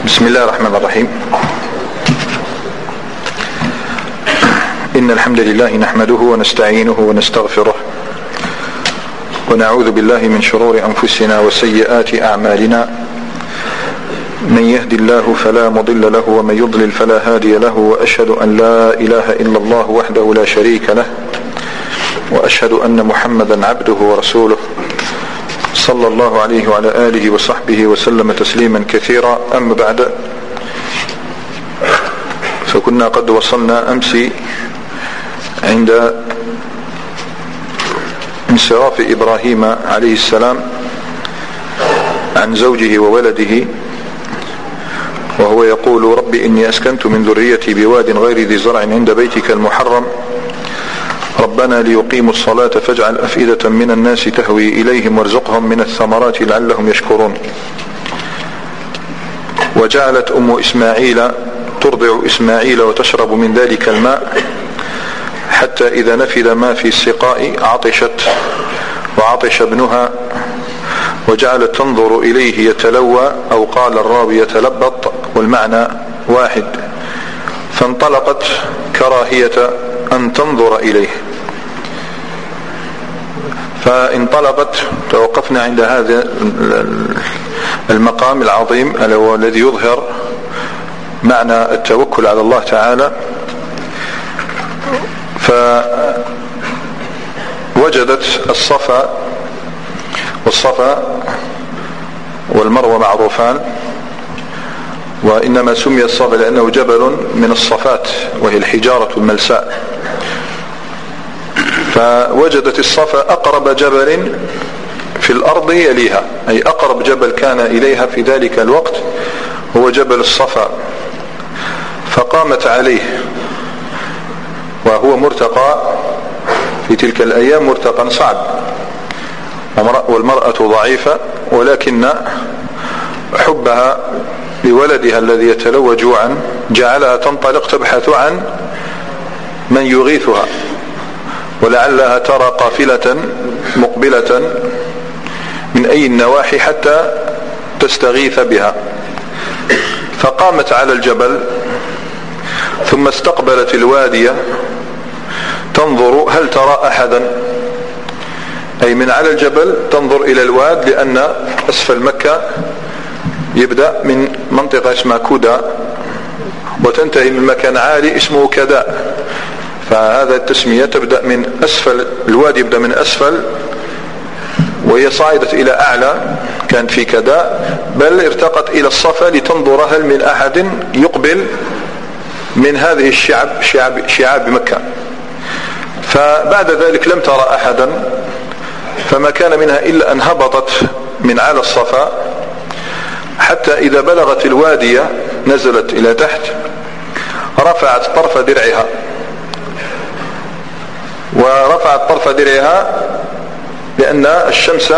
بسم الله الرحمن الرحيم. إن الحمد لله نحمده ونستعينه ونستغفره ونعوذ بالله من شرور أنفسنا وسيئات أعمالنا. من يهد الله فلا مضل له ومن يضلل فلا هادي له، وأشهد أن لا إله إلا الله وحده لا شريك له، وأشهد أن محمدا عبده ورسوله صلى الله عليه وعلى آله وصحبه وسلم تسليما كثيرا. أما بعد، فكنا قد وصلنا أمس عند انصراف إبراهيم عليه السلام عن زوجه وولده، وهو يقول: رب إني أسكنت من ذريتي بواد غير ذي زرع عند بيتك المحرم ربنا ليقيموا الصلاة فاجعل أفئدة من الناس تهوي إليهم وارزقهم من الثمرات لعلهم يشكرون. وجعلت أم إسماعيل ترضع إسماعيل وتشرب من ذلك الماء حتى إذا نفذ ما في السقاء عطشت وعطش ابنها، وجعلت تنظر إليه يتلوى، أو قال الراوي يتلبط، والمعنى واحد، فانطلقت كراهية أن تنظر إليه. فانطلقت. توقفنا عند هذا المقام العظيم الذي يظهر معنى التوكل على الله تعالى. فوجدت الصفا، والصفا والمروة معروفان، وإنما سمي الصفا لأنه جبل من الصفات وهي الحجارة الملساء. فوجدت الصفا أقرب جبل في الأرض يليها، أي أقرب جبل كان إليها في ذلك الوقت هو جبل الصفا، فقامت عليه، وهو مرتقى في تلك الأيام مرتقى صعب، والمرأة ضعيفة، ولكن حبها لولدها الذي يتلوى جوعا جعلها تنطلق تبحث عن من يغيثها، ولعلها ترى قافلة مقبلة من أي النواحي حتى تستغيث بها. فقامت على الجبل ثم استقبلت الوادية تنظر هل ترى أحدا، أي من على الجبل تنظر إلى الواد، لأن أسفل مكة يبدأ من منطقة اسمها كودا وتنتهي من مكان عالي اسمه كداء، فهذا التسمية تبدأ من أسفل، الوادي يبدأ من أسفل وهي صاعدة إلى أعلى، كان في كداء، بل ارتقت إلى الصفا لتنظر هل من أحد يقبل من هذه شعاب مكة. فبعد ذلك لم ترى أحدا، فما كان منها إلا أن هبطت من على الصفا حتى إذا بلغت الوادية نزلت إلى تحت، رفعت طرف درعها، ورفعت طرف درعها لأن الشمس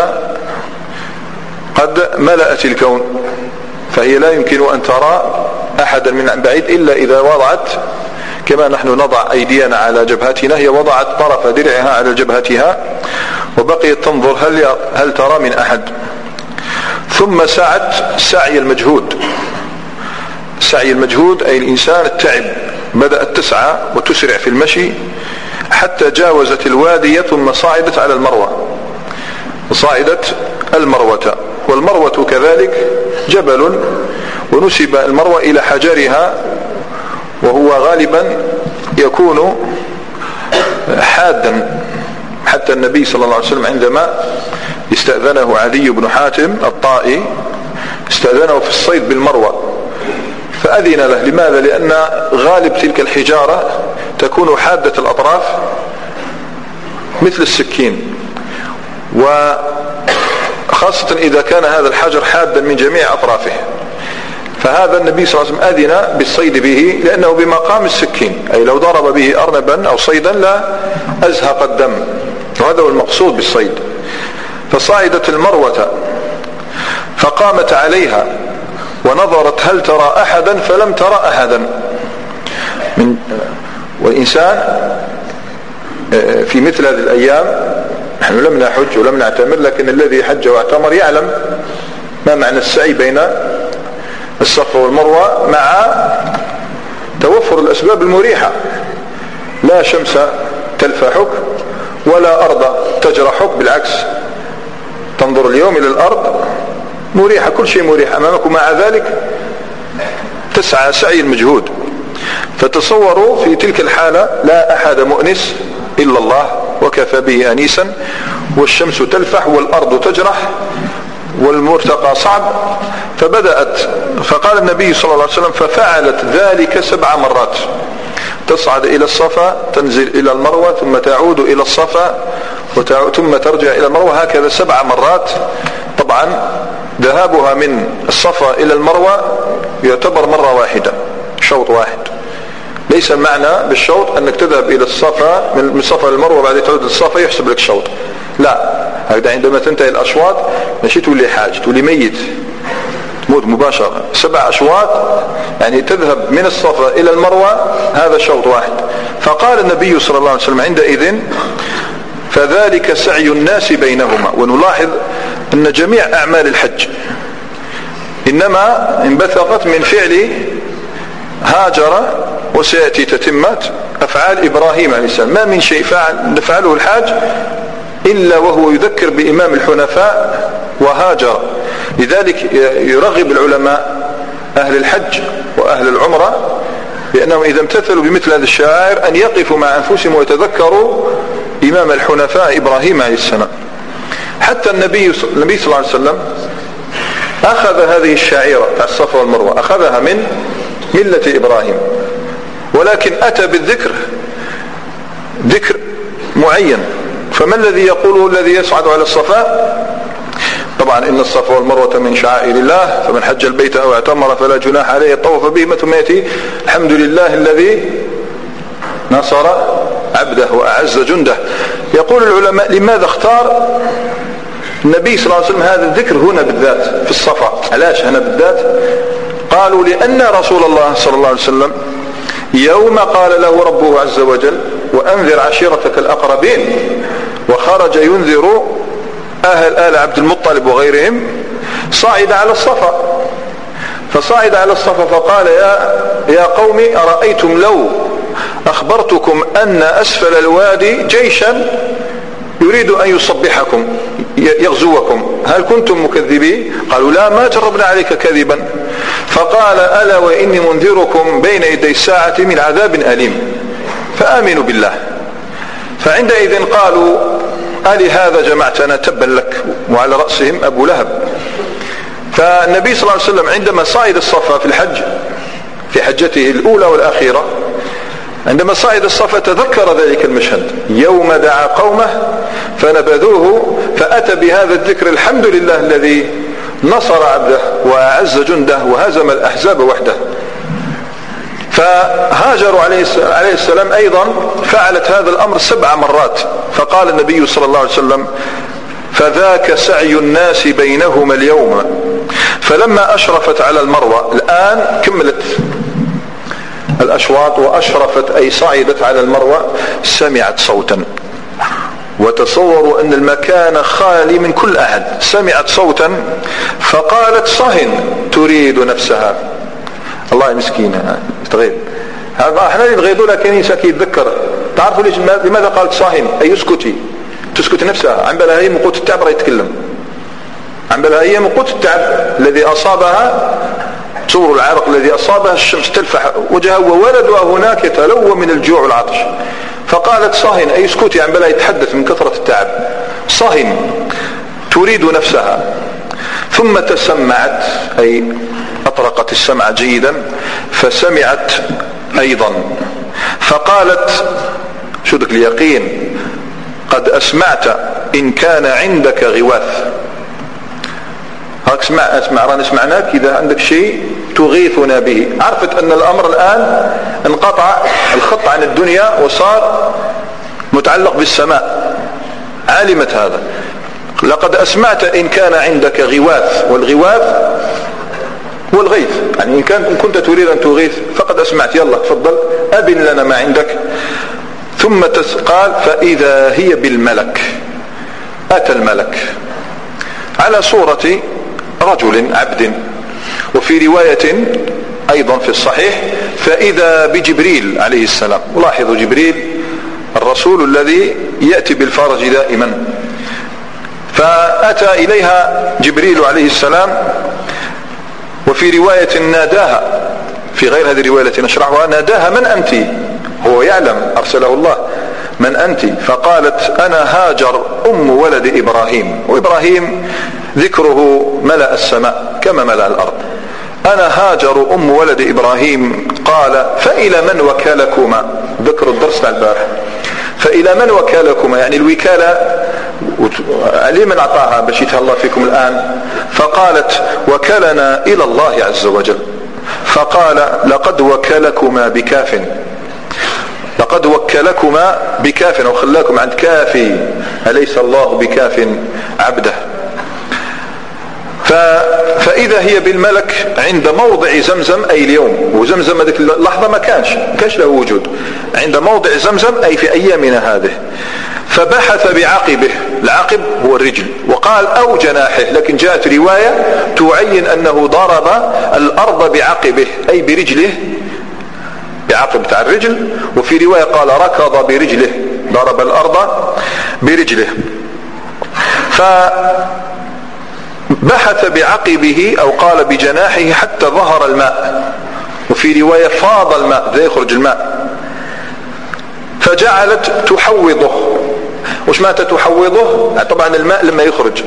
قد ملأت الكون، فهي لا يمكن أن ترى أحدا من بعيد إلا إذا وضعت كما نحن نضع أيدينا على جبهتنا، هي وضعت طرف درعها على جبهتها وبقيت تنظر هل ترى من أحد. ثم سعت سعي المجهود، سعي المجهود أي الإنسان التعب، بدأت تسعى وتسرع في المشي حتى جاوزت الوادية، ثم صعدت على المروة، وصعدت المروة، والمروة كذلك جبل، ونسب المروة إلى حجرها، وهو غالبا يكون حادا، حتى النبي صلى الله عليه وسلم عندما استأذنه علي بن حاتم الطائي استأذنه في الصيد بالمروة فأذن له. لماذا؟ لأن غالب تلك الحجارة تكون حادة الأطراف مثل السكين، وخاصة إذا كان هذا الحجر حادا من جميع أطرافه، فهذا النبي صلى الله عليه وسلم أذن بالصيد به لأنه بمقام السكين، أي لو ضرب به أرنبا أو صيدا لا أزهق الدم، وهذا هو المقصود بالصيد. فصعدت المروة فقامت عليها ونظرت هل ترى أحدا فلم ترى أحدا. والإنسان في مثل هذه الأيام، نحن لم نحج ولم نعتمر، لكن الذي حج واعتمر يعلم ما معنى السعي بين الصفا والمروة مع توفر الأسباب المريحة. لا شمس تلفحك ولا أرض تجرحك، بالعكس تنظر اليوم إلى الأرض مريحة، كل شيء مريح أمامك، ومع ذلك تسعى سعي المجهود. فتصوروا في تلك الحالة لا أحد مؤنس إلا الله وكفى به أنيسا، والشمس تلفح والأرض تجرح والمرتقى صعب. فقال النبي صلى الله عليه وسلم ففعلت ذلك 7 مرات، تصعد إلى الصفا، تنزل إلى المروة، ثم تعود إلى الصفا، ثم ترجع إلى المروة، هكذا 7 مرات. طبعا ذهابها من الصفا إلى المروة يعتبر مرة واحدة، شوط واحد. ليس المعنى بالشوط أنك تذهب إلى الصفا من الصفا للمروة بعد تعود للصفا يحسب لك شوط، لا، هكذا عندما تنتهي الأشواط ماشي تولي حاج، تولي ميت، تموت مباشرة. 7 أشواط يعني تذهب من الصفا إلى المروة، هذا شوط واحد. فقال النبي صلى الله عليه وسلم عندئذ فذلك سعي الناس بينهما. ونلاحظ أن جميع أعمال الحج إنما انبثقت من فعل هاجر، وسيأتي تتمة أفعال إبراهيم عليه السلام. ما من شيء نفعله الحاج إلا وهو يذكر بإمام الحنفاء وهاجر. لذلك يرغب العلماء أهل الحج وأهل العمرة بأنهم إذا امتثلوا بمثل هذه الشعائر أن يقفوا مع أنفسهم ويتذكروا إمام الحنفاء إبراهيم عليه السلام. حتى النبي صلى الله عليه وسلم أخذ هذه الشعيرة تاع الصفا والمروة، أخذها من ملة إبراهيم، ولكن أتى بالذكر ذكر معين. فما الذي يقوله الذي يصعد على الصفا؟ طبعا إن الصفا والمروة من شعائر الله، فمن حج البيت أو اعتمر فلا جناح عليه الطواف بهما، ثم يأتي الحمد لله الذي نصر عبده وأعز جنده. يقول العلماء لماذا اختار النبي صلى الله عليه وسلم هذا الذكر هنا بالذات في الصفا؟ علاش هنا بالذات؟ قالوا لأن رسول الله صلى الله عليه وسلم يوم قال له ربه عز وجل وأنذر عشيرتك الأقربين، وخرج ينذر أهل آل عبد المطلب وغيرهم، صعد على الصفا. فصعد على الصفا فقال يا قوم أرأيتم لو أخبرتكم أن أسفل الوادي جيشا يريد أن يصبحكم يغزوكم، هل كنتم مكذبين؟ قالوا لا، ما جربنا عليك كذبا. فقال ألا وإني منذركم بين يدي الساعة من عذاب أليم فآمنوا بالله. فعندئذ قالوا ألهذا جمعتنا؟ تبا لك. وعلى رأسهم أبو لهب. فالنبي صلى الله عليه وسلم عندما صعد الصفا في الحج في حجته الأولى والأخيرة، عندما صعد الصفا تذكر ذلك المشهد يوم دعا قومه فنبذوه، فأتى بهذا الذكر الحمد لله الذي نصر عبده وأعز جنده وهزم الأحزاب وحده. فهاجر عليه السلام أيضا فعلت هذا الأمر 7 مرات. فقال النبي صلى الله عليه وسلم فذاك سعي الناس بينهما اليوم. فلما أشرفت على المروة، الآن كملت الأشواط وأشرفت أي صعدت على المروة، سمعت صوتا، وتصوروا أن المكان خالي من كل أحد، سمعت صوتا فقالت صهن تريد نفسها. الله مسكينة تغيب، احنا نغيظوا لكن يساكي يتذكر. تعرفوا لماذا قالت صهن؟ أي اسكتي، تسكت نفسها، عن بالها هي من قوة التعب يتكلم، عن بالها هي من قوة التعب الذي أصابها، تصور العرق الذي أصابها، الشمس تلفح وجهها وولدها هناك يتلوى من الجوع والعطش. فقالت صهن أي اسكتي، عن بالها يتحدث من كثرة التعب. صهن تريد نفسها. ثم تسمعت أي أطرقت السمع جيدا فسمعت أيضا، فقالت شو ذلك اليقين، قد أسمعت إن كان عندك غواث. اسمع رانا سمعناك، إذا عندك شيء تغيثنا به. عرفت أن الأمر الآن انقطع الخط عن الدنيا وصار متعلق بالسماء، علمت هذا. لقد أسمعت إن كان عندك غواث، والغواث هو الغيث، يعني إن كنت تريد أن تغيث فقد أسمعت، يلا تفضل أبن لنا ما عندك. ثم قال فإذا هي بالملك. أتى الملك على صورة رجل عبد، وفي رواية أيضا في الصحيح فإذا بجبريل عليه السلام. لاحظوا جبريل الرسول الذي يأتي بالفرج دائما، فأتى إليها جبريل عليه السلام، وفي رواية ناداها، في غير هذه الرواية التي نشرحها ناداها: من أنت؟ هو يعلم أرسله الله، من أنت؟ فقالت: أنا هاجر أم ولد إبراهيم، وإبراهيم ذكره ملأ السماء كما ملأ الأرض. أنا هاجر أم ولد إبراهيم. قال: فإلى من وكالكما؟ ذكر الدرس البارح. فإلى من وكالكما يعني الوكالة لمن أعطاها باش يتهلا فيكم الآن؟ فقالت: وكلنا إلى الله عز وجل. فقال: لقد وكلكما بكاف، لقد وكلكما بكاف، وخلاكم عند كافي، أليس الله بكاف عبده؟ فإذا هي بالملك عند موضع زمزم، أي اليوم، وزمزم هذيك اللحظة ما كانش له وجود، عند موضع زمزم أي في أيامنا هذه. فبحث بعقبه، العقب هو الرجل، وقال أو جناحه، لكن جاءت رواية تعين أنه ضرب الأرض بعقبه أي برجله، بعقب تاع الرجل. وفي رواية قال ركض برجله، ضرب الأرض برجله. فبحث بعقبه أو قال بجناحه حتى ظهر الماء، وفي رواية فاض الماء، ذا يخرج الماء. فجعلت تحوضه. وش معنى تحوضه؟ طبعا الماء لما يخرج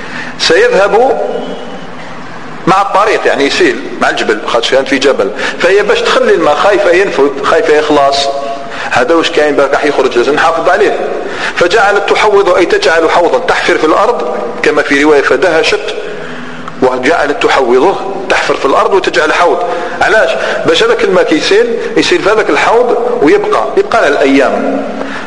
سيذهب مع الطريق، يعني يسيل مع الجبل، خاطش كانت في جبل، فهي باش تخلي الماء خايفة ينفذ، خايفة يخلص، هذا وش كاين باك راح يخرج، لازم نحافظ عليه. فجعلت تحوضه أي تجعل حوضا تحفر في الأرض، كما في رواية فدهشت، وجعلت تحوضه تحفر في الأرض وتجعل حوض. علاش؟ باش هذاك الماء يسيل في هذاك الحوض ويبقى لها الأيام.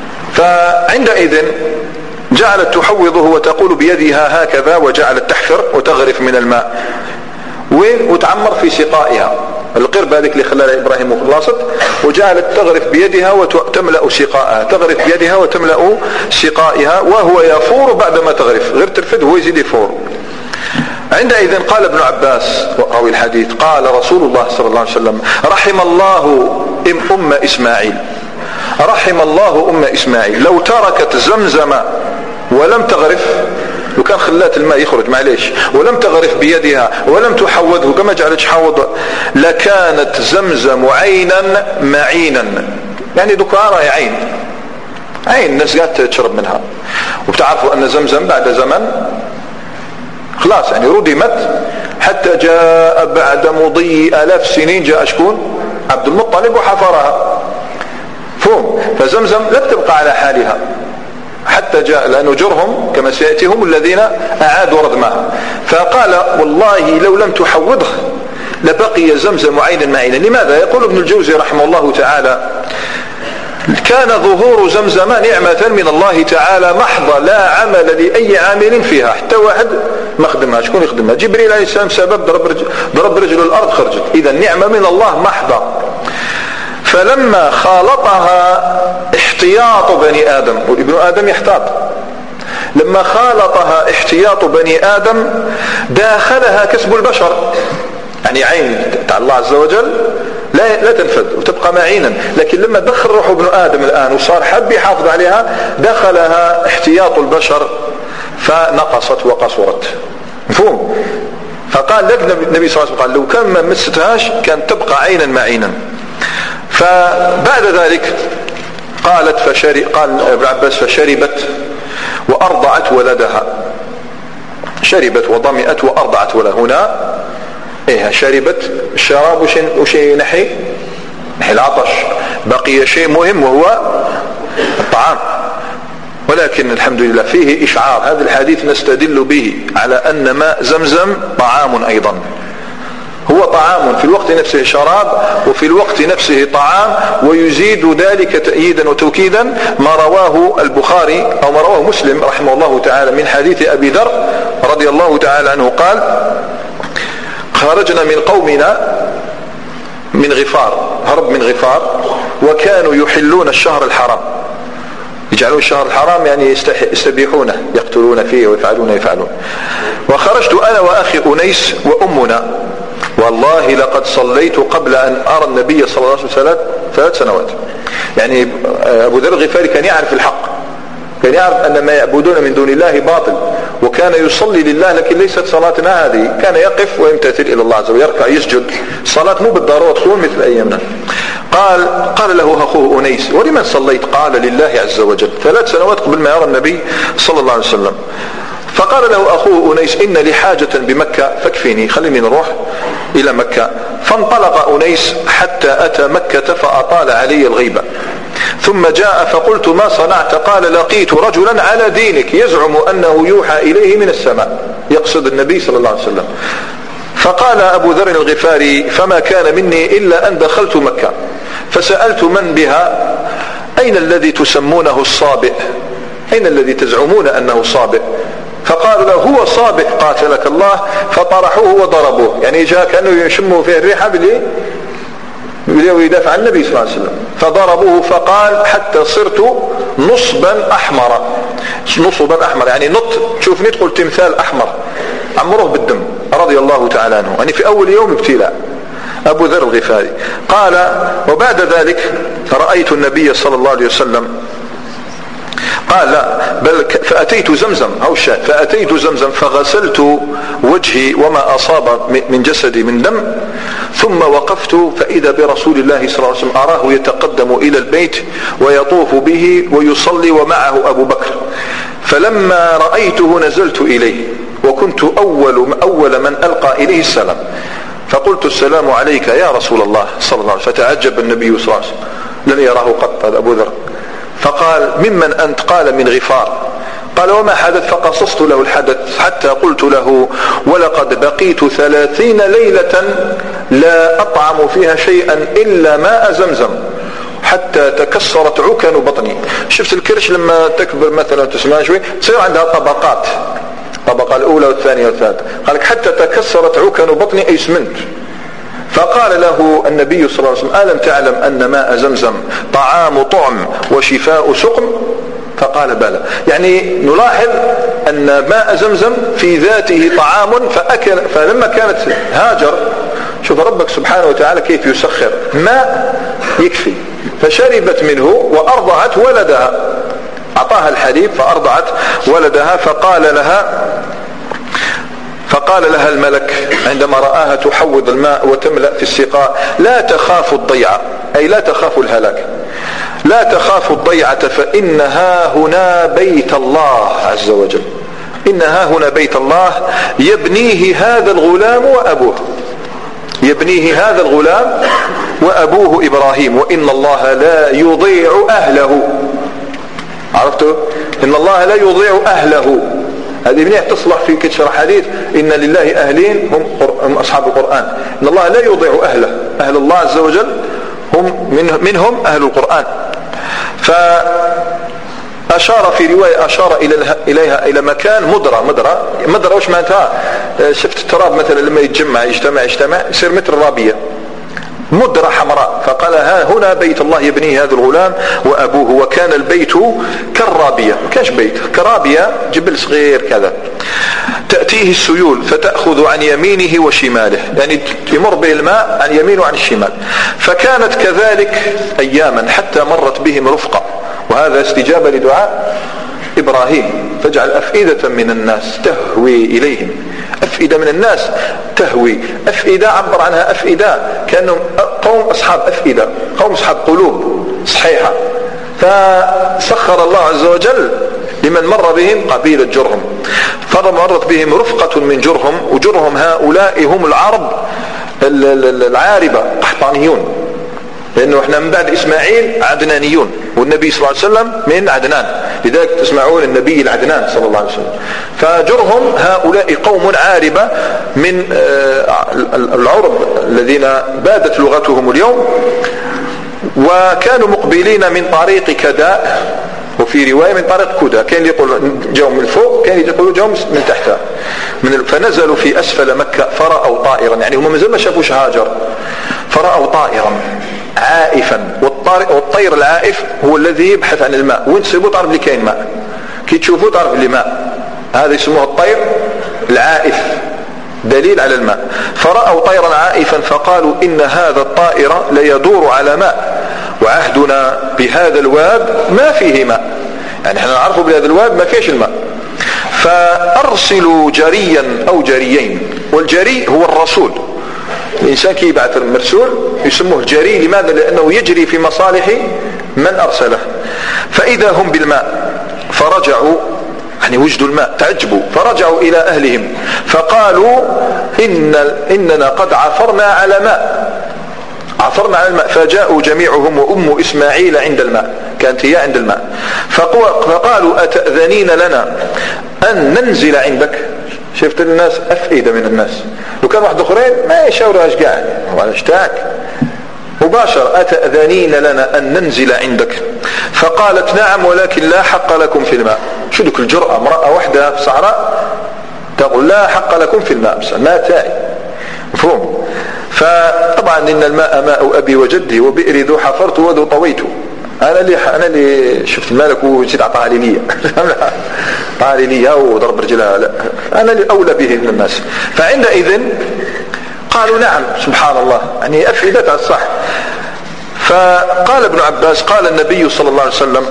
فعندئذ جعلت تحوضه وتقول بيدها هكذا، وجعلت تحفر وتغرف من الماء وتعمر في سقائها، القرب هذيك اللي خلاها إبراهيم وخلاصت، وجعلت تغرف بيدها وتملأ سقائها، تغرف بيدها وتملأ سقائها، وهو يفور بعدما تغرف، غير ترفد هو يزيد يفور. عندئذ قال ابن عباس راوي الحديث: قال رسول الله صلى الله عليه وسلم: رحم الله أم إسماعيل، رحم الله أم إسماعيل، لو تركت زمزم ولم تغرف، لو كان خلات الماء يخرج معليش ولم تغرف بيدها ولم تحوضه كما جعلت حوض، لكانت زمزم عينا معينا. يعني دكارة عين الناس قاعدة تشرب منها. وبتعرفوا أن زمزم بعد زمن خلاص يعني ردمت، حتى جاء بعد مضي 1000 سنين جاء شكون؟ عبد المطلب وحفرها. فزمزم لا تبقى على حالها حتى جاء، لأنه جرهم كما سيأتي هم الذين أعادوا ردمها. فقال: والله لو لم تحوضه لبقي زمزم عينا معينا. لماذا؟ يقول ابن الجوزي رحمه الله تعالى: كان ظهور زمزم نعمة من الله تعالى محضة، لا عمل لأي عامل فيها، حتى واحد ما خدمها. شكون يخدمها؟ جبريل عليه السلام سبب ضرب رجل الأرض خرجت. إذا نعمة من الله محضة. فلما خالطها احتياط بني آدم، وابن آدم يحتاط، لما خالطها احتياط بني آدم داخلها كسب البشر، يعني عين تاع الله عز وجل لا تنفذ وتبقى معينا، لكن لما دخل روح ابن آدم الآن وصار حب يحافظ عليها دخلها احتياط البشر فنقصت وقصرت. مفهوم؟ فقال لك النبي صلى الله عليه وسلم قال: لو كان ما مستهاش كانت تبقى عينا معينا. فبعد ذلك قال ابن عباس: فشربت وأرضعت ولدها. شربت وضمئت وأرضعت ولدها. هنا شربت الشراب وشيء نحي العطش، بقي شيء مهم وهو الطعام. ولكن الحمد لله فيه إشعار، هذا الحديث نستدل به على أن ماء زمزم طعام أيضا، هو طعام في الوقت نفسه شراب، وفي الوقت نفسه طعام. ويزيد ذلك تأييدا وتوكيدا ما رواه البخاري أو ما رواه مسلم رحمه الله تعالى من حديث أبي ذر رضي الله تعالى عنه قال: خرجنا من قومنا من غفار، هرب من غفار، وكانوا يحلون الشهر الحرام، يجعلون الشهر الحرام يعني يستبيحونه، يقتلون فيه ويفعلون. وخرجت أنا وأخي أنيس وأمنا، والله لقد صليت قبل أن أرى النبي صلى الله عليه وسلم 3 سنوات. يعني أبو ذر الغفاري كان يعرف الحق، كان يعرف أن ما يعبدون من دون الله باطل، وكان يصلي لله لكن ليست صلاتنا هذه، كان يقف ويمتثل إلى الله عز وجل، يركع يسجد. الصلاة مو بالضرورة تكون مثل أيامنا. قال له أخوه أنيس: ولمن صليت؟ قال: لله عز وجل. 3 سنوات قبل ما يرى النبي صلى الله عليه وسلم. فقال له أخوه أنيس: إن لي حاجة بمكة فاكفيني، خليني نروح إلى مكة. فانطلق أنيس حتى أتى مكة فأطال علي الغيبة، ثم جاء فقلت: ما صنعت؟ قال: لقيت رجلا على دينك يزعم أنه يوحى إليه من السماء، يقصد النبي صلى الله عليه وسلم. فقال أبو ذر الغفاري: فما كان مني إلا أن دخلت مكة فسألت من بها: أين الذي تسمونه الصابئ؟ أين الذي تزعمون أنه صابئ؟ فقال له: هو صابئ قاتلك الله. فطرحوه وضربوه، يعني جاء كأنه يشمه فيه الريحة يدافع عن النبي صلى الله عليه وسلم. فضربوه فقال: حتى صرت نصبا أحمر. نصبا أحمر يعني تشوفني تقول تمثال أحمر، عمروه بالدم رضي الله تعالى عنه، يعني في أول يوم ابتلاء أبو ذر الغفاري. قال: وبعد ذلك رأيت النبي صلى الله عليه وسلم. قال: لا بل فأتيت زمزم، أو الشاهد فأتيت زمزم فغسلت وجهي وما أصاب من جسدي من دم، ثم وقفت فإذا برسول الله صلى الله عليه وسلم أراه يتقدم إلى البيت ويطوف به ويصلي ومعه أبو بكر. فلما رأيته نزلت إليه وكنت أول من ألقى إليه السلام، فقلت: السلام عليك يا رسول الله صلى الله عليه وسلم. فتعجب النبي صلى الله عليه وسلم، لم يراه قط هذا أبو ذر. فقال: ممن أنت؟ قال: من غفار. قال: وما حدث؟ فقصصت له الحدث حتى قلت له: ولقد بقيت 30 ليلة لا أطعم فيها شيئا إلا ماء زمزم حتى تكسرت عكن بطني. شفت الكرش لما تكبر مثلا تسمع شوي تصير عندها طبقات، الطبقة الأولى والثانية والثالثة. قال لك حتى تكسرت عكن بطني، أي سمنت. فقال له النبي صلى الله عليه وسلم: ألم تعلم أن ماء زمزم طعام طعم وشفاء سقم؟ فقال: بلى. يعني نلاحظ أن ماء زمزم في ذاته طعام، فأكل. فلما كانت هاجر، شوف ربك سبحانه وتعالى كيف يسخر ماء يكفي، فشربت منه وأرضعت ولدها، أعطاها الحليب فأرضعت ولدها. فقال لها الملك عندما رآها تحوض الماء وتملأ في السقاء: لا تخاف الضيعة، أي لا تخاف الهلاك، لا تخاف الضيعة، فإنها هنا بيت الله عز وجل، إنها هنا بيت الله يبنيه هذا الغلام وأبوه، يبنيه هذا الغلام وأبوه إبراهيم، وإن الله لا يضيع أهله. عرفتوا؟ إن الله لا يضيع أهله. هذه منيح تصلح في كتشرح حديث: إن لله أهلين هم أصحاب القرآن. إن الله لا يضيع أهله، أهل الله عز وجل هم منهم أهل القرآن. فأشار في رواية إليها إلى مكان مدرة وش معناتها؟ شفت التراب مثلا لما يجتمع يصير مثل الرابية، مدرة حمراء. فقال: ها هنا بيت الله يبنيه هذا الغلام وأبوه. وكان البيت كالرابية، ما كانش بيت، كرابية، جبل صغير كذا، تأتيه السيول فتأخذ عن يمينه وشماله، يعني يمر به الماء عن يمينه وعن الشمال. فكانت كذلك أياما حتى مرت بهم رفقة، وهذا استجابة لدعاء إبراهيم: فاجعل أفئدة من الناس تهوي إليهم. أفئدة من الناس تهوي، أفئدة عبر عنها أفئدة كأنهم قوم أصحاب أفئدة، قوم أصحاب قلوب صحيحة. فسخر الله عز وجل لمن مر بهم قبيلة جرهم، فمرت بهم رفقة من جرهم، وجرهم هؤلاء هم العرب العاربة قحطانيون، لأنه احنا من بعد إسماعيل عدنانيون، والنبي صلى الله عليه وسلم من عدنان، لذلك تسمعون النبي العدنان صلى الله عليه وسلم. فجرهم هؤلاء قوم عاربة من العرب الذين بادت لغتهم اليوم، وكانوا مقبلين من طريق كداء، وفي رواية من طريق كودا، كان يقول جو من فوق، كان يقول جو من تحتها. فنزلوا في أسفل مكة فرأوا طائرا، يعني هم مازال ما شافوش هاجر، فرأوا طائرا عائفا. والطير العائف هو الذي يبحث عن الماء، وين تصيبوا تعرف اللي كاين ماء، كي تشوفوا تعرف اللي ماء، هذا يسموه الطير العائف. دليل على الماء. فرأوا طيرا عائفا فقالوا إن هذا الطائر ليدور على ماء وعهدنا بهذا الواد ما فيه ماء، يعني احنا نعرف بهذا الواد ما فيش الماء. فأرسلوا جريا أو جريين، والجري هو الرسول، الإنسان كي يبعث المرسول يسموه جري. لماذا؟ لأنه يجري في مصالح من أرسله. فإذا هم بالماء فرجعوا، يعني وجدوا الماء تعجبوا، فرجعوا إلى أهلهم فقالوا إننا قد عثرنا على الماء. فجاءوا جميعهم وأم إسماعيل عند الماء، كانت هي عند الماء. فقالوا أتأذنين لنا أن ننزل عندك؟ شفت الناس أفئدة من الناس، لو كان واحد اخرين ما يشاورهاش قاعد ولا اشتاك مباشر. أتأذنين لنا أن ننزل عندك؟ فقالت نعم ولكن لا حق لكم في الماء. شو ذيك الجرأة، امرأة واحدة في الصحراء تقول لا حق لكم في الماء، بس الماء تاعي، مفهوم؟ فطبعا إن الماء ماء أبي وجدي وبئري ذو حفرت وذو طويت. أنا اللي شفت الملك وجيت أعطاها لي أعطاها لي وضرب رجلها، لا أنا اللي أولى به من الناس. فعندئذ قالوا نعم، سبحان الله، يعني أفئدتها الصح. فقال ابن عباس قال النبي صلى الله عليه وسلم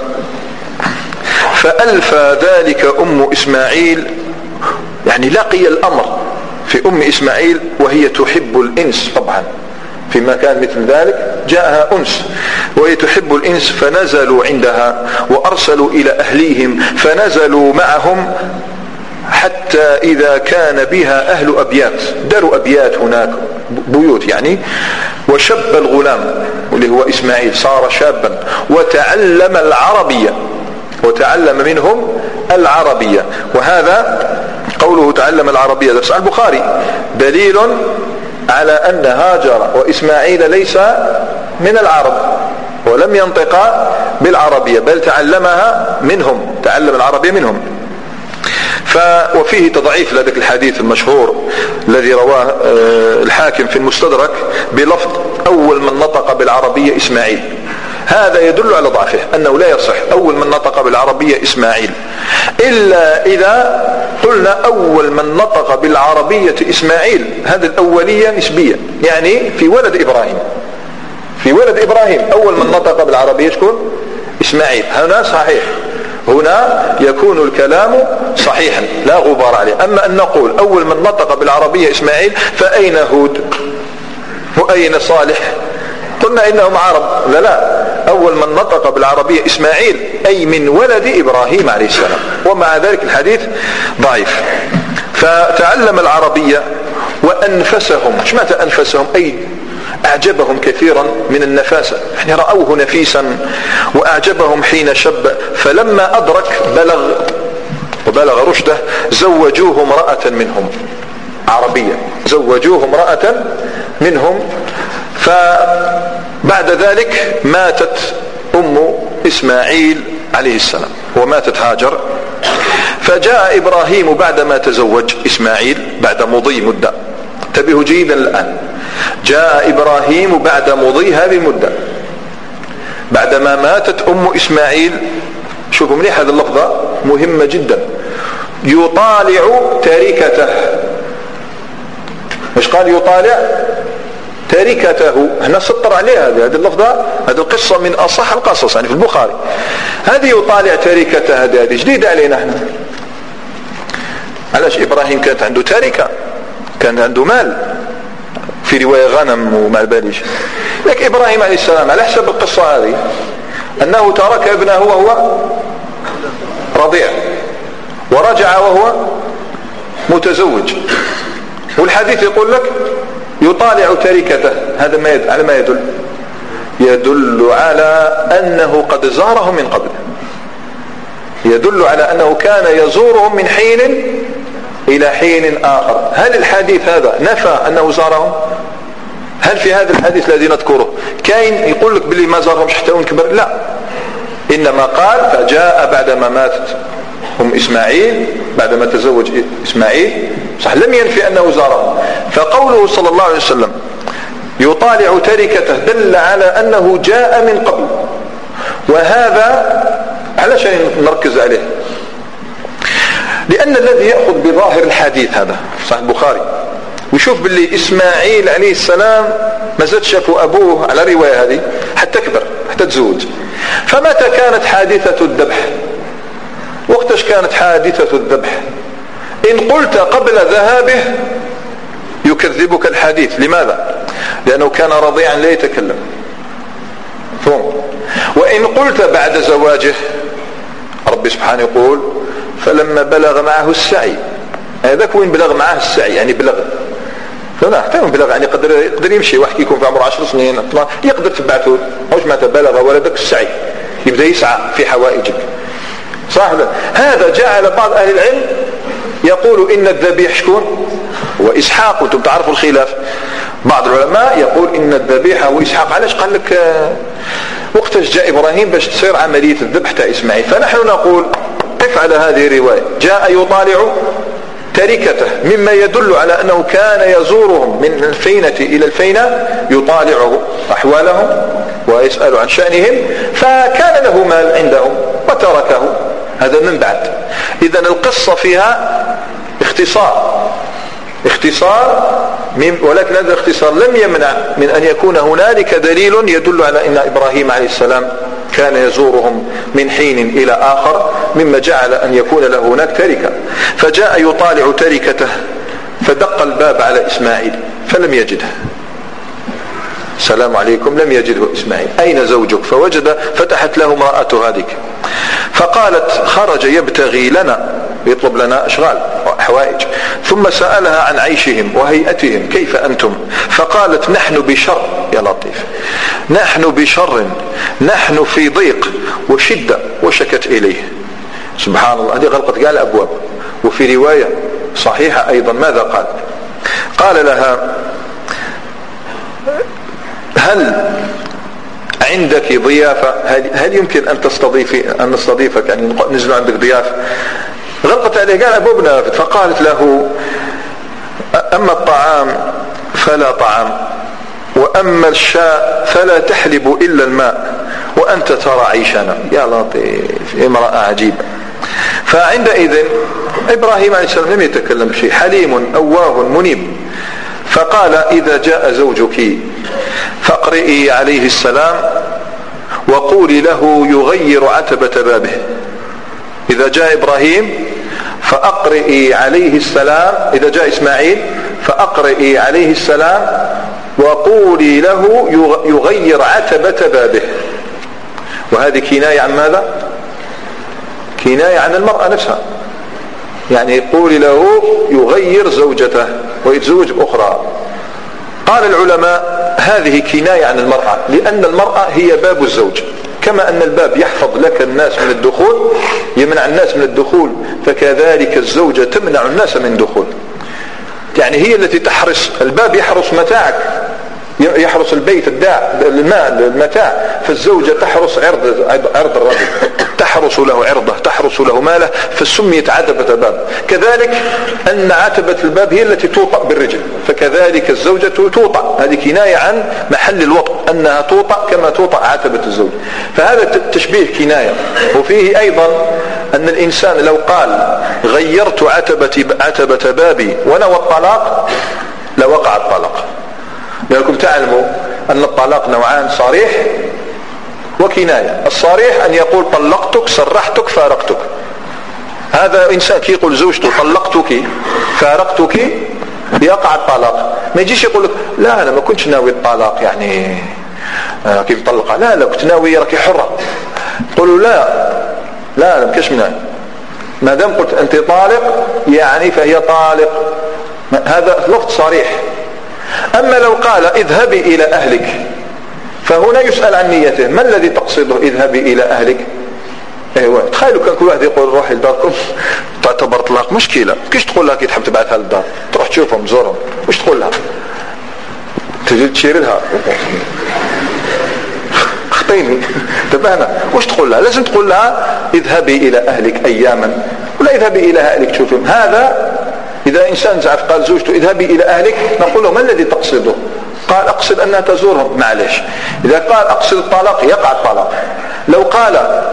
فألفى ذلك أم إسماعيل، يعني لقي الأمر في أم إسماعيل وهي تحب الإنس. طبعا في مكان مثل ذلك جاءها أنس وهي تحب الإنس، فنزلوا عندها وأرسلوا إلى أهليهم فنزلوا معهم حتى إذا كان بها أهل أبيات، داروا أبيات هناك بيوت يعني. وشب الغلام واللي هو إسماعيل صار شابا وتعلم العربية، وتعلم منهم العربية. وهذا قوله تعلم العربية ده صحيح البخاري دليل على أن هاجر وإسماعيل ليس من العرب ولم ينطقا بالعربية، بل تعلمها منهم، تعلم العربية منهم. وفيه تضعيف لذلك الحديث المشهور الذي رواه الحاكم في المستدرك بلفظ أول من نطق بالعربية إسماعيل. هذا يدل على ضعفه، أنه لا يصح أول من نطق بالعربية إسماعيل، إلا إذا قلنا أول من نطق بالعربية إسماعيل. هذه الأولية نسبية، يعني في ولد إبراهيم أول من نطق بالعربية شكون؟ إسماعيل. هنا صحيح، هنا يكون الكلام صحيحا لا غبار عليه. أما أن نقول أول من نطق بالعربية إسماعيل، فأين هود وأين صالح؟ قلنا إنهم عرب. لا، أول من نطق بالعربية إسماعيل أي من ولد إبراهيم عليه السلام، ومع ذلك الحديث ضعيف. فتعلم العربية وأنفسهم. ايش معنى أنفسهم؟ أي أعجبهم كثيرا من النفاسة، يعني رأوه نفيسا وأعجبهم حين شب. فلما أدرك وبلغ رشده زوجوه امرأة منهم عربية، زوجوه امرأة منهم. فبعد ذلك ماتت أم إسماعيل عليه السلام وماتت هاجر. فجاء إبراهيم بعدما تزوج إسماعيل بعد مضي مدة. انتبهوا جيدا الآن، جاء إبراهيم بعد مضي هذه المدة بعدما ماتت أم إسماعيل. شوفوا مليح هذه اللفظة مهمة جدا، يطالع تركته. مش قال يطالع تركته، هنا سطر عليها هذه اللفظة. هذه القصة من أصح القصص يعني في البخاري. هذه يطالع تركته هذه جديدة علينا احنا. علاش إبراهيم كانت عنده تركة، كان عنده مال، في رواية غنم وما باليش. لكن إبراهيم عليه السلام على حسب القصة هذه أنه ترك ابنه وهو رضيع ورجع وهو متزوج. والحديث يقول لك يطالع تركته. هذا على ما يدل على أنه قد زاره من قبل، يدل على أنه كان يزورهم من حين إلى حين آخر. هل الحديث هذا نفى أنه زارهم؟ هل في هذا الحديث الذي نذكره كاين يقول لك باللي ما زارهم حتى ونكبر؟ لا، إنما قال فجاء بعدما ماتت أم إسماعيل، بعدما تزوج إسماعيل، صح لم ينفي أنه زارهم. فقوله صلى الله عليه وسلم يطالع تركته دل على أنه جاء من قبل. وهذا علشان نركز عليه، لأن الذي يأخذ بظاهر الحديث هذا صحيح البخاري ويشوف باللي إسماعيل عليه السلام ما زاد شافوا أبوه على الرواية هذه حتى كبر حتى تزوج. فمتى كانت حادثة الذبح؟ وقتاش كانت حادثة الذبح؟ إن قلت قبل ذهابه يكذبك الحديث. لماذا؟ لأنه كان رضيعا لا يتكلم. فهم؟ وإن قلت بعد زواجه، ربي سبحانه يقول فلما بلغ معه السعي، هذاك وين بلغ معه السعي يعني بلغ لا حتى بلغ يعني يقدر يمشي. واحد يكون في عمره 10 سنين يقدر تبعثه، واش معناتها بلغ ولدك السعي؟ يبدأ يسعى في حوائجك، صح؟ هذا جعل بعض أهل العلم يقول إن الذبيح شكون؟ هو إسحاق. وانتم تعرفوا الخلاف، بعض العلماء يقول إن الذبيح هو إسحاق. علاش؟ قال لك وقتاش جاء إبراهيم باش تصير عملية الذبح تاع إسماعيل. فنحن نقول قف على هذه الرواية، جاء يطالع تركته مما يدل على أنه كان يزورهم من الفينة إلى الفينة، يطالع أحوالهم ويسأل عن شأنهم، فكان له مال عندهم وتركه. هذا من بعد. إذن القصة فيها اختصار ولكن هذا الاختصار لم يمنع من أن يكون هنالك دليل يدل على أن إبراهيم عليه السلام كان يزورهم من حين إلى آخر، مما جعل أن يكون له هناك تركة. فجاء يطالع تركته فدق الباب على إسماعيل فلم يجده. السلام عليكم، لم يجده إسماعيل. أين زوجك؟ فوجد، فتحت له امرأته هذيك فقالت خرج يبتغي لنا، يطلب لنا أشغال وحوائج. ثم سألها عن عيشهم وهيئتهم، كيف أنتم؟ فقالت نحن بشر. يا لطيف، نحن بشر، نحن في ضيق وشدة. وشكت إليه. سبحان الله، هذه غلقت قال الأبواب. وفي رواية صحيحة أيضا ماذا قال؟ قال لها هل عندك ضيافة؟ هل يمكن أن نستضيفك، يعني نزل عندك ضيافة؟ غلقت عليه قال أبوابنا. فقالت له أما الطعام فلا طعام، وأما الشاء فلا تحلب إلا الماء، وأنت ترى عيشنا. يا لطيف، امرأة عجيبة. فعندئذ إبراهيم عليه السلام لم يتكلم شيء، حليم أواه منيب. فقال إذا جاء زوجك فاقرئي عليه السلام وقولي له يغير عتبة بابه. إذا جاء إبراهيم فأقرئي عليه السلام، إذا جاء إسماعيل فأقرئي عليه السلام وقولي له يغير عتبة بابه. وهذه كناية عن ماذا؟ كناية عن المرأة نفسها، يعني قولي له يغير زوجته ويتزوج أخرى. قال العلماء هذه كناية عن المرأة، لأن المرأة هي باب الزوج. كما أن الباب يحفظ لك الناس من الدخول، يمنع الناس من الدخول، فكذلك الزوجة تمنع الناس من الدخول. يعني هي التي تحرس الباب، يحرس متاعك، يحرس البيت، المال، المتاع. فالزوجة تحرس عرض الرجل، تحرس له عرضه، تحرس له ماله، فسميت عتبة باب. كذلك أن عتبة الباب هي التي توطأ بالرجل، فكذلك الزوجة توطأ. هذه كناية عن محل الوطء، أنها توطأ كما توطأ عتبة الزوج. فهذا تشبيه كناية. وفيه أيضا أن الإنسان لو قال غيرت عتبة بابي ونوى الطلاق لوقع الطلاق. لأنكم تعلموا أن الطلاق نوعان، صريح وكناية. الصريح أن يقول طلقتك، سرحتك، فارقتك. هذا إنسان كي يقول زوجته طلقتك فارقتك يقع الطلاق. ما يجيش يقول لك لا أنا ما كنتش ناوي الطلاق، يعني كيف طلقها، لا كنت ناوي راكي حرة. قولوا لا أنا ما كنتش منها، ما دام قلت أنت طالق يعني فهي طالق. هذا لفظ صريح. أما لو قال اذهبي إلى أهلك، فهنا يسأل عن نيته. ما الذي تقصده اذهبي إلى أهلك؟ ايوه، تخيلوا كان كل واحد يقول روحي لداركم تعتبر طلاق، مشكلة. كيش تقول لها كي تحب تبعثها للدار، تروح تشوفهم تزورهم، وش تقول لها؟ تجي تشير لها خطيني تبعنا. وش تقول لها؟ لازم تقول لها اذهبي إلى أهلك أياما، ولا اذهبي إلى أهلك تشوفهم. هذا إذا إنسان زعف قال زوجته اذهبي إلى أهلك، نقول له ما الذي تقصده؟ قال أقصد أنها تزورهم، معلش. إذا قال أقصد الطلاق يقع الطلاق. لو قال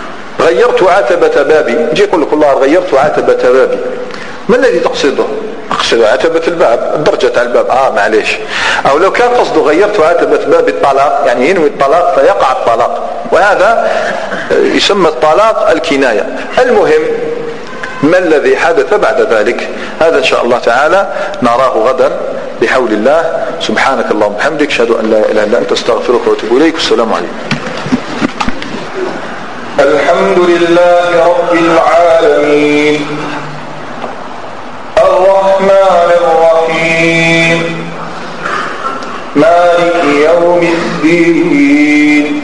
غيرت عتبة بابي، يجي يقول لك الله غيرت عتبة بابي، ما الذي تقصده؟ أقصد عتبة الباب، درجة على الباب، معليش. أو لو كان قصده غيرت عتبة باب الطلاق، يعني ينوي الطلاق فيقع الطلاق، وهذا يسمى الطلاق الكناية. المهم ما الذي حدث بعد ذلك هذا إن شاء الله تعالى نراه غدا بحول الله. سبحانك اللهم وبحمدك، أشهد أن لا إله إلا أنت، أستغفرك وأتوب إليك. والسلام عليكم. الحمد لله رب العالمين، الرحمن الرحيم، مالك يوم الدين،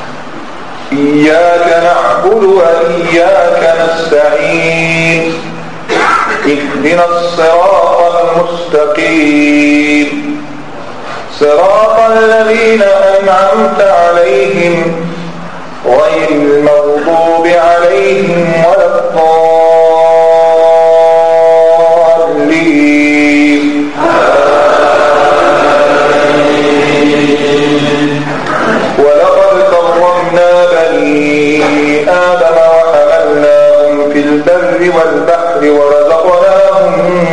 إياك نعبد وإياك نستعين، اهدنا الصراط المستقيم، صراط الذين أنعمت عليهم غير المغضوب عليهم ولا الضالين. ولقد كرمنا بني آدم وحملناهم في البر والبحر ورزقناهم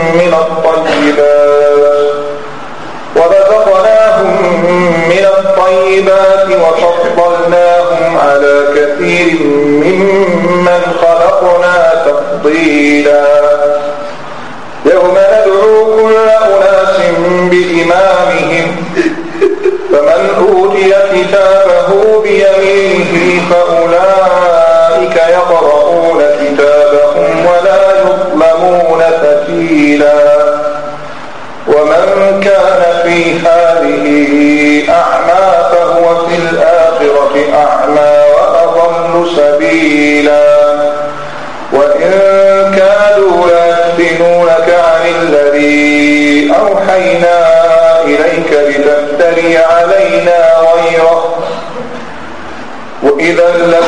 من الطيبات وفضلناهم على كثير ممن خلقنا تفضيلا. يوم ندعو كل أناس بإمامهم، فمن أوتي كتابه بيمينه فأولئك يقرؤون كتابهم ولا يظلمون فتيلا. ومن كان في هذه أعمى فهو في الآخرة أعمى وأضل سبيلا. وإن كادوا ليفتنونك عن الذي أوحينا إليك لتفتري علينا غيره، وإذا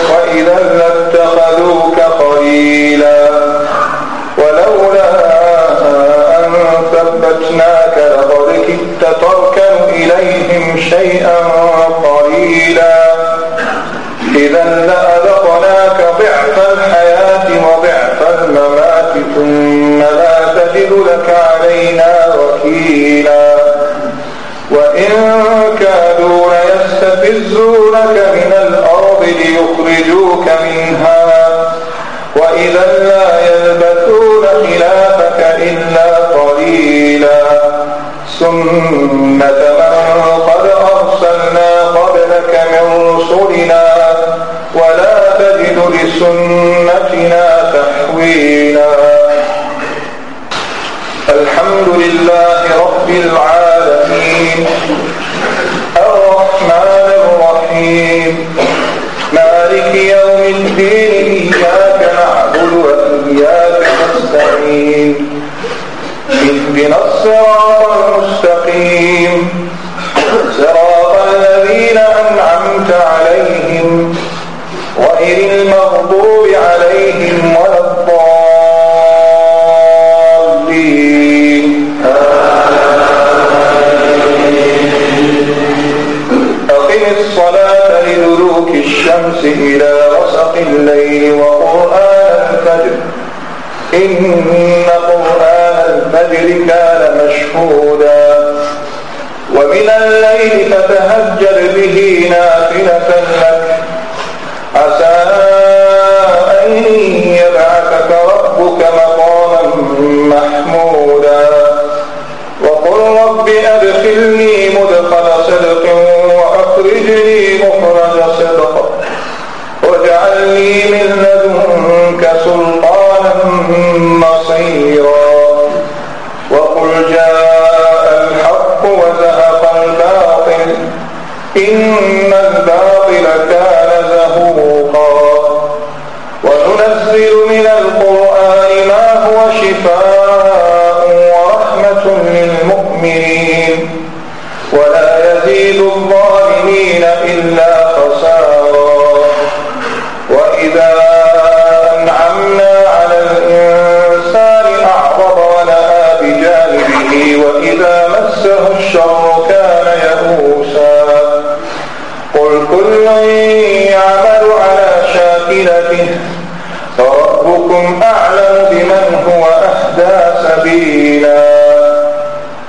لاتخذوك خليلا. ولولا أن ثبتناك لقد كدت تركن إليهم شيئا قليلا. إذا لأذقناك ضعف الحياة وضعف الممات ثم لا تجد لك علينا وكيلا. وإن كادوا ليستفزونك من الأرض ليخرجوك منها، وإذا لا يلبثون خلافك إلا قليلا. سنة من قد أرسلنا قبلك من رسلنا ولا تجد لسنتنا تحويلا. الحمد لله رب العالمين، الرحمن الرحيم، مالك يوم الدين، إياك نعبد وإياك نستعين، اهدنا الصراط المستقيم، صراط الذين أنعمت عليهم غير المغضوب عليهم ولا الضالين. أقم الصلاة لدلوك الشمس إلى غسق الليل وقرآن الفجر، إن قرآن الفجر كان مشهودا. ومن الليل فتهجر به نافلة لك، عسى أن يبعثك ربك مقاما محمودا. وقل رب أدخلني مدخل صدق وأخرجني مخرج صدق واجعل لي من لدنك سلطانا نصيرا. وقل جاء الحق وزهق الباطل إن الباطل كان زهوقا. وننزل من القرآن ما هو شفاء ورحمة للمؤمنين ولا يزيد الظالمين إلا خسارا. وإذا أنعمنا على الإنسان أعرض ونأى بجانبه وإذا مسه الشر كان يئوسا. قل كل يعمل على شاكلته فربكم أعلم بمن هو أهدى سبيلا.